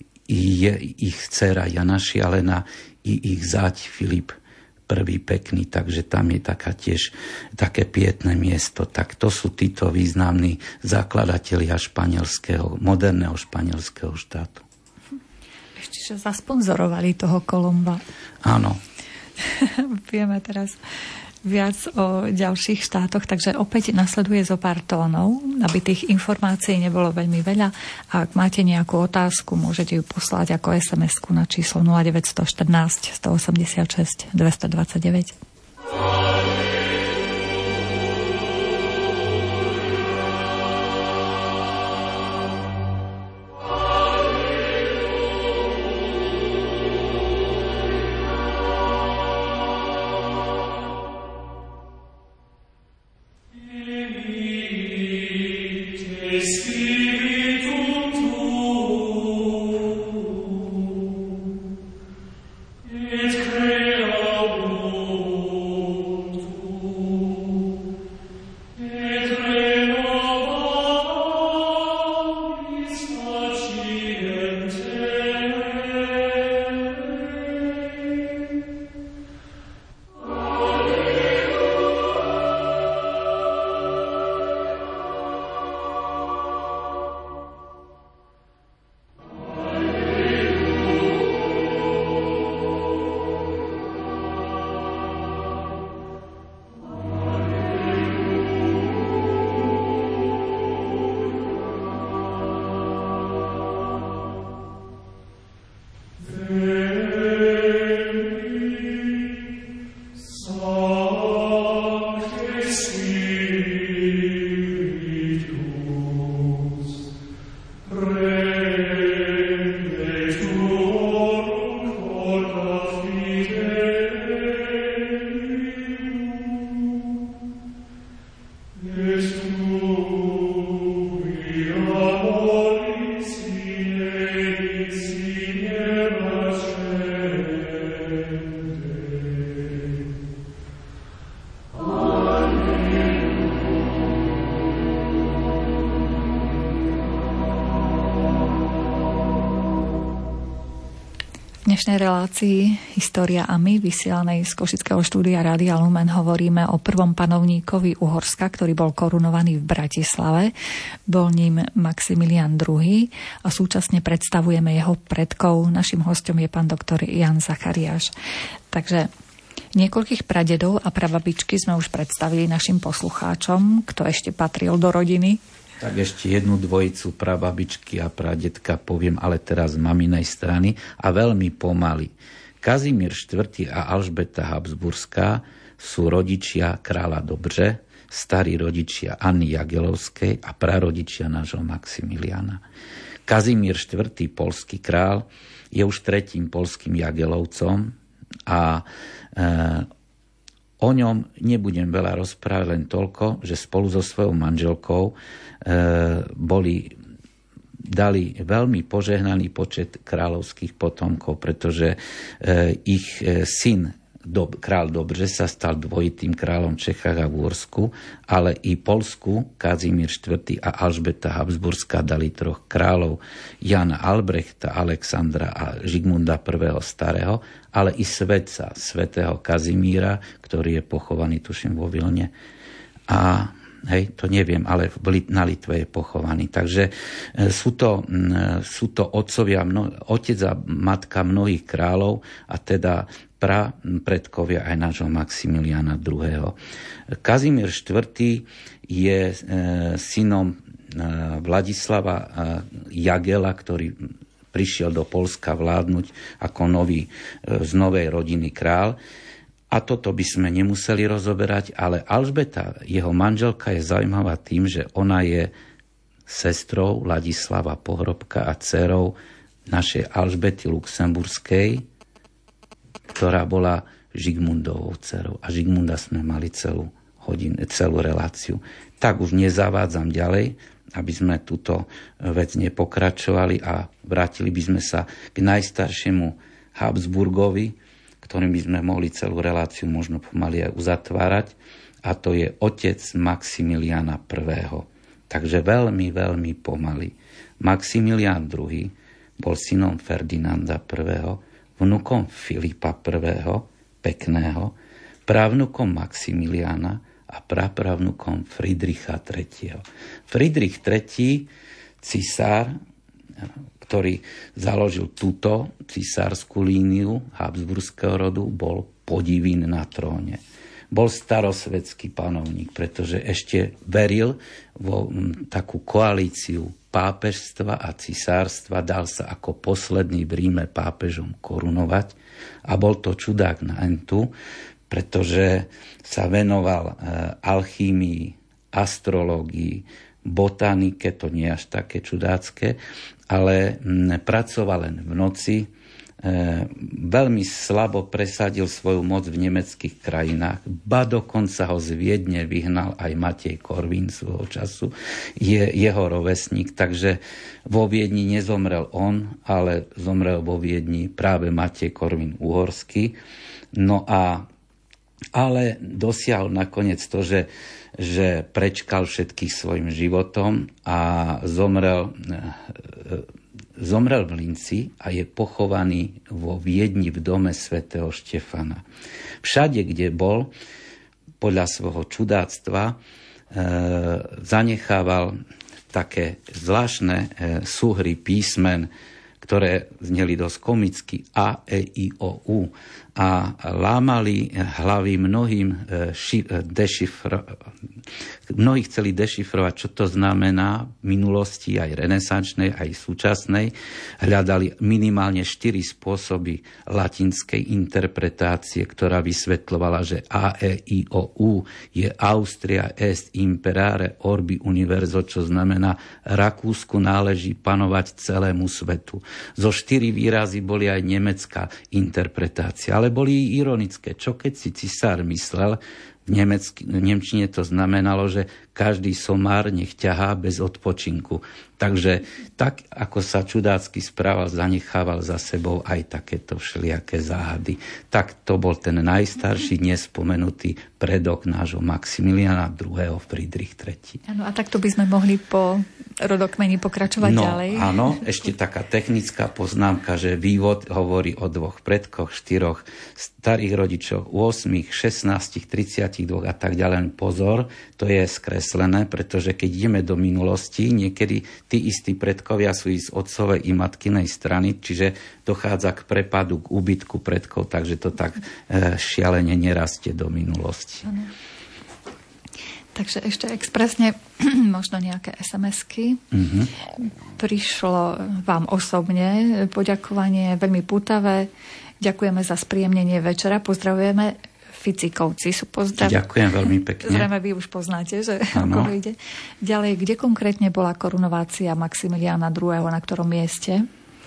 ich dcéra Jana Šialena i ich záť Filip I Pekný, takže tam je také pietné miesto. Tak to sú títo významní zakladatelia moderného španielského štátu. Ešte, že zasponzorovali toho Kolumba. Áno. Vieme teraz viac o ďalších štátoch, takže opäť nasleduje zo pár tónov, aby tých informácií nebolo veľmi veľa. A ak máte nejakú otázku, môžete ju poslať ako SMS-ku na číslo 0914 186 229. Et creamus dnešnej relácii História a my, vysielanej z košického štúdia Rádia Lumen, hovoríme o prvom panovníkovi Uhorska, ktorý bol korunovaný v Bratislave. Bol ním Maximilián II. A súčasne predstavujeme jeho predkov. Naším hostom je pán doktor Jan Zachariáš. Takže niekoľkých pradedov a prababičky sme už predstavili našim poslucháčom, kto ešte patril do rodiny. Tak ešte jednu dvojicu prababičky a pradetka poviem, ale teraz z maminej strany a veľmi pomaly. Kazimír IV. A Alžbeta Habsburská sú rodičia kráľa Dobře, starí rodičia Anny Jagelovskej a prarodičia nášho Maximiliána. Kazimír IV. Poľský král je už tretím poľským Jagelovcom a o ňom nebudem veľa rozprávať, len toľko, že spolu so svojou manželkou dali veľmi požehnaný počet kráľovských potomkov, pretože ich syn král Dobře sa stal dvojitým kráľom v Čechách a v Úhorsku, ale i Poľsku Kazimír IV. A Alžbeta Habsburská dali troch kráľov, Jana Albrechta, Alexandra a Žigmunda I. Starého, ale i svätca, svätého Kazimíra, ktorý je pochovaný, tuším, vo Vilne. A to neviem, ale na Litve je pochovaný. Takže sú to otcovia, otec a matka mnohých kráľov a teda predkovia aj nášho Maximiliána II. Kazimír IV. Je synom Vladislava Jagela, ktorý prišiel do Poľska vládnuť ako z novej rodiny král. A toto by sme nemuseli rozoberať, ale Alžbeta, jeho manželka, je zaujímavá tým, že ona je sestrou Ladislava Pohrobka a dcerou našej Alžbety Luxemburskej, ktorá bola Žigmundovou dcerou. A Žigmunda sme mali celú reláciu. Tak už nezavádzam ďalej, aby sme túto vec nepokračovali a vrátili by sme sa k najstaršiemu Habsburgovi, ktorým by sme mohli celú reláciu možno pomaly aj uzatvárať, a to je otec Maximiliána I. Takže veľmi, veľmi pomaly. Maximilián II. Bol synom Ferdinanda I., vnukom Filipa I. Pekného, právnukom Maximiliána a prapravnukom Friedricha III. Friedrich III., cisár, ktorý založil túto cisárskú líniu habsburského rodu, bol podivín na tróne. Bol starosvedský panovník, pretože ešte veril vo takú koalíciu pápežstva a cisárstva, dal sa ako posledný v Ríme pápežom korunovať a bol to čudák na entu, pretože sa venoval alchýmii, astrológii, botanike, to nie je až také čudácké, ale pracoval len v noci, veľmi slabo presadil svoju moc v nemeckých krajinách, ba dokonca ho z Viedne vyhnal aj Matej Korvín svojho času, je jeho rovesník, takže vo Viedni nezomrel on, ale zomrel vo Viedni práve Matej Korvín uhorský. Ale dosiahol nakoniec to, že prečkal všetkých svojim životom a zomrel v Linci a je pochovaný vo Viedni v dome svätého Štefana. Všade, kde bol, podľa svojho čudáctva zanechával také zvláštne súhry písmen, ktoré zneli dosť komicky A, E, I, O, U a lámali hlavy mnohí chceli dešifrovať, čo to znamená v minulosti, aj renesančnej, aj súčasnej. Hľadali minimálne 4 spôsoby latinskej interpretácie, ktorá vysvetľovala, že A, E, I, O, U je Austria est imperare orbi universo, čo znamená Rakúsku náleží panovať celému svetu. Zo 4 výrazy boli aj nemecká interpretácia, ale boli ironické. Čo keď si cisár myslel, v nemčine to znamenalo, že každý somár nech ťahá bez odpočinku. Takže tak, ako sa čudácky správal, zanechával za sebou aj takéto všelijaké záhady. Tak to bol ten najstarší nespomenutý predok nášho Maximiliana II. Friedrich III. Áno, a takto by sme mohli po rodokmeni pokračovať ďalej. Áno, ešte taká technická poznámka, že vývod hovorí o 2 predkoch, 4 starých rodičoch, 8, 16, 32 a tak ďalej. Pozor, to je skreslené, pretože keď ideme do minulosti, niekedy tí istí predkovia sú z otcovej i matkinej strany, čiže dochádza k prepadu, k úbytku predkov, takže to tak šialene nerastie do minulosti. Ano. Takže ešte expresne možno nejaké SMS-ky. Prišlo vám osobne poďakovanie, veľmi pútavé. Ďakujeme za spríjemnenie večera. Pozdravujeme. Ficikovci sú pozdraví. Ďakujem veľmi pekne. Zrejme vy už poznáte, že koho ide. Ďalej, kde konkrétne bola korunovácia Maximiliána II., na ktorom mieste?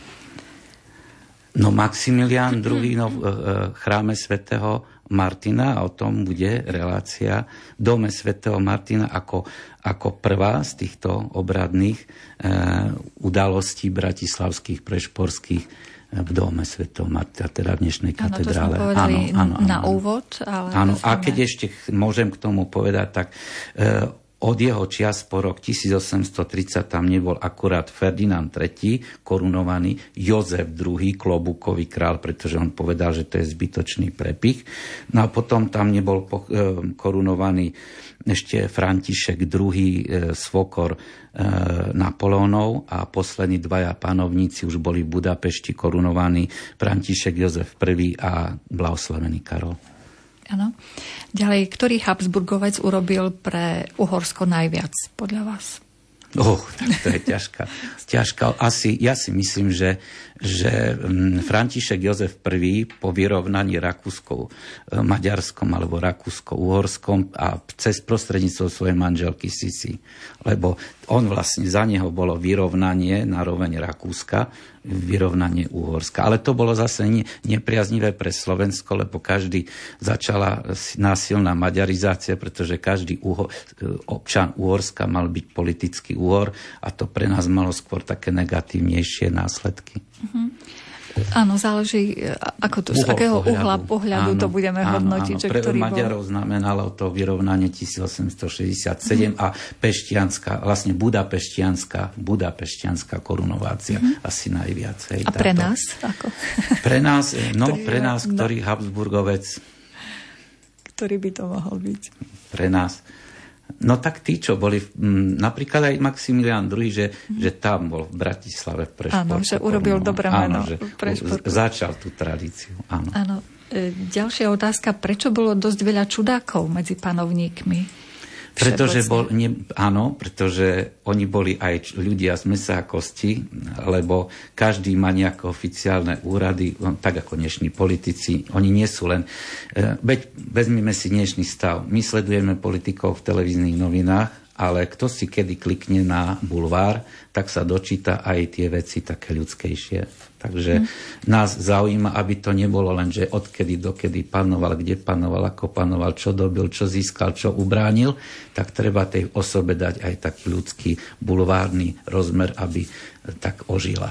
No Maximilián II. V chráme svätého Martina, a o tom bude relácia, v dome svätého Martina ako prvá z týchto obradných udalostí bratislavských, prešporských v dome svätého Martina, teda v dnešnej katedrále. Áno, to sme povedali na úvod. Ale áno, a keď ešte môžem k tomu povedať, tak od jeho čias po rok 1830 tam nebol akurát Ferdinand III, korunovaný, Jozef II, klobúkový král, pretože on povedal, že to je zbytočný prepich. No a potom tam nebol korunovaný ešte František II, svokor Napoleónov, a poslední 2 panovníci už boli v Budapešti korunovaní, František Jozef I a blahoslavený Karol. Áno. Ďalej, ktorý Habsburgovec urobil pre Uhorsko najviac, podľa vás? Tak to je ťažká. Asi, ja si myslím, že František Jozef I po vyrovnaní rakúsko-maďarskom alebo rakúsko-uhorskom a cez prostredníctvom svojej manželky Sisi, lebo on vlastne za neho bolo vyrovnanie na roveň Rakúska, vyrovnanie Uhorska. Ale to bolo zase nepriaznivé pre Slovensko, lebo začala násilná maďarizácia, pretože každý občan Uhorska mal byť politický Uhor, a to pre nás malo skôr také negatívnejšie následky. Áno, záleží, z akého uhla pohľadu to budeme hodnotiť. Áno. Pre Maďarov znamenalo to vyrovnanie 1867 a peštianská, vlastne budapešťanská korunovácia asi najviac. A pre nás? Ako? Pre nás, ktorý Habsburgovec. Ktorý by to mohol byť? Pre nás. No tak tí, čo boli, napríklad aj Maximilián II, že tam bol v Bratislave v Prešporku. Áno, že urobil dobré meno v Prešporku. Začal tú tradíciu, áno. Áno. Ďalšia otázka, prečo bolo dosť veľa čudákov medzi panovníkmi? Pretože oni boli aj ľudia z mesa a kosti, lebo každý má nejaké oficiálne úrady, tak ako dnešní politici. Oni nie sú len... Vezmime si dnešný stav. My sledujeme politikov v televíznych novinách, ale kto si kedy klikne na bulvár, tak sa dočíta aj tie veci také ľudskejšie. Takže nás zaujíma, aby to nebolo len, že odkedy dokedy panoval, kde panoval, ako panoval, čo dobil, čo získal, čo ubránil, tak treba tej osobe dať aj taký ľudský bulvárny rozmer, aby tak ožila.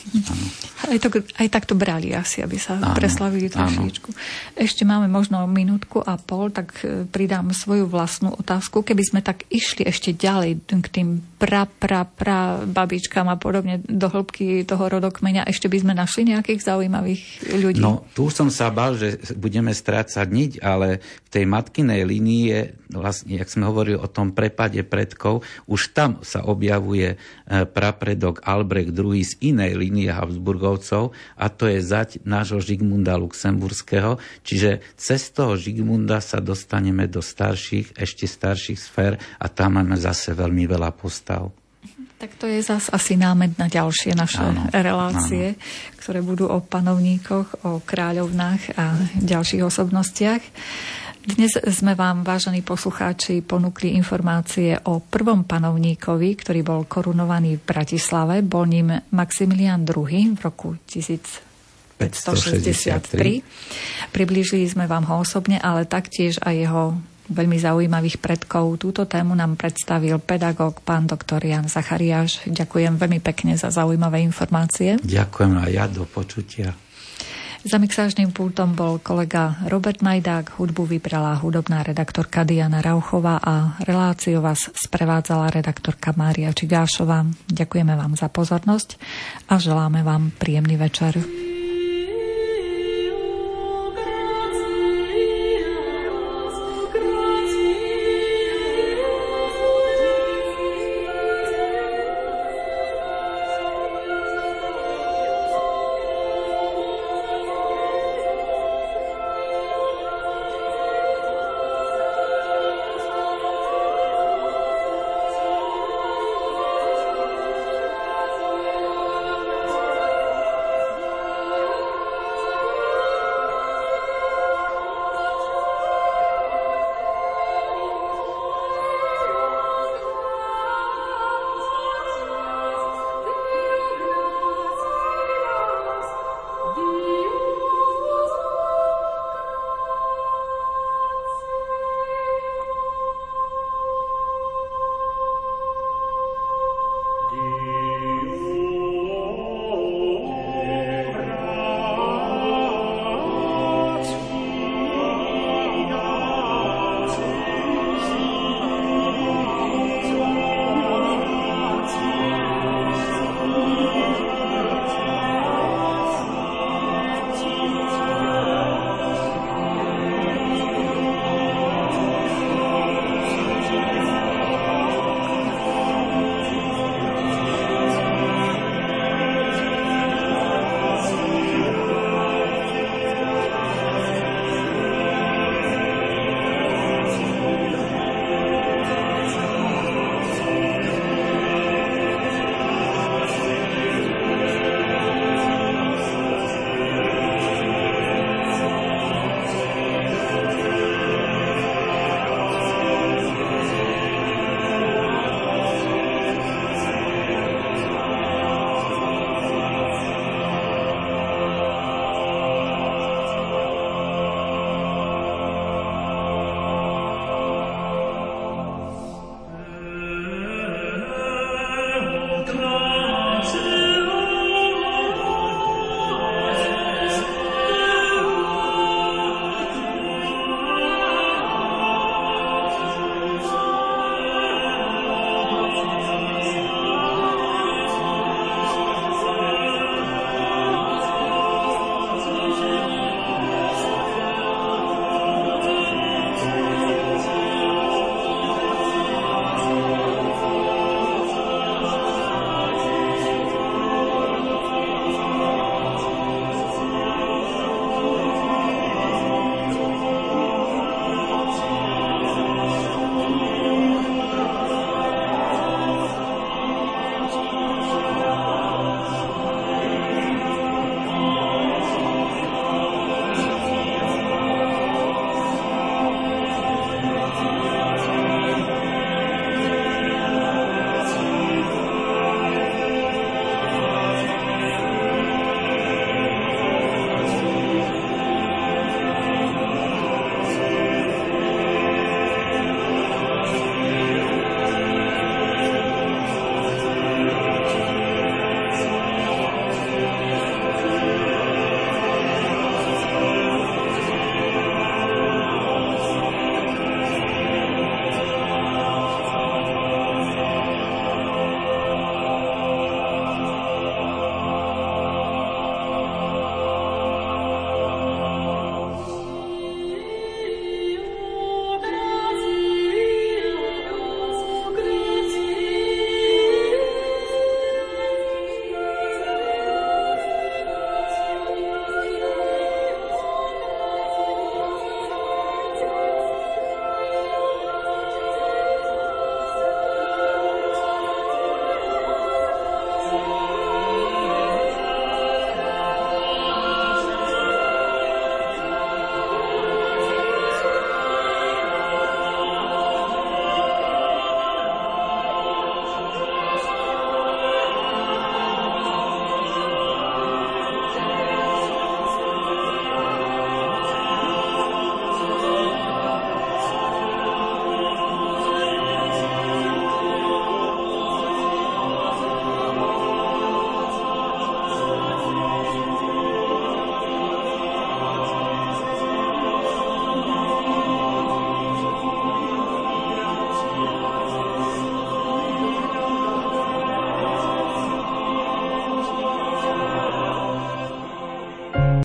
Aj tak to brali asi, aby sa preslavili trošičku. Ešte máme možno minútku a pol, tak pridám svoju vlastnú otázku. Keby sme tak išli ešte ďalej k tým babičkám a podobne do hĺbky toho rodokmeňa, ešte by sme našli nejakých zaujímavých ľudí? No, tu som sa bál, že budeme strácať niť, ale v tej matkinej línii je vlastne, jak sme hovorili o tom prepade predkov, už tam sa objavuje prapredok Albrecht II z inej línie Habsburgovcov, a to je zať nášho Žigmunda Luxemburského, čiže cez toho Žigmunda sa dostaneme do ešte starších sfér, a tam máme zase veľmi veľa postav. Tak to je zase asi námed na ďalšie naše relácie, ktoré budú o panovníkoch, o kráľovnách a ďalších osobnostiach. Dnes sme vám, vážení poslucháči, ponúkli informácie o prvom panovníkovi, ktorý bol korunovaný v Bratislave. Bol ním Maximilián II v roku 1563. Priblížili sme vám ho osobne, ale taktiež aj jeho veľmi zaujímavých predkov. Túto tému nám predstavil pedagóg pán doktor Jan Zachariáš. Ďakujem veľmi pekne za zaujímavé informácie. Ďakujem aj ja, do počutia. Za mixážnym pultom bol kolega Robert Najdák, hudbu vybrala hudobná redaktorka Diana Rauchová a reláciu vás sprevádzala redaktorka Mária Čigášová. Ďakujeme vám za pozornosť a želáme vám príjemný večer.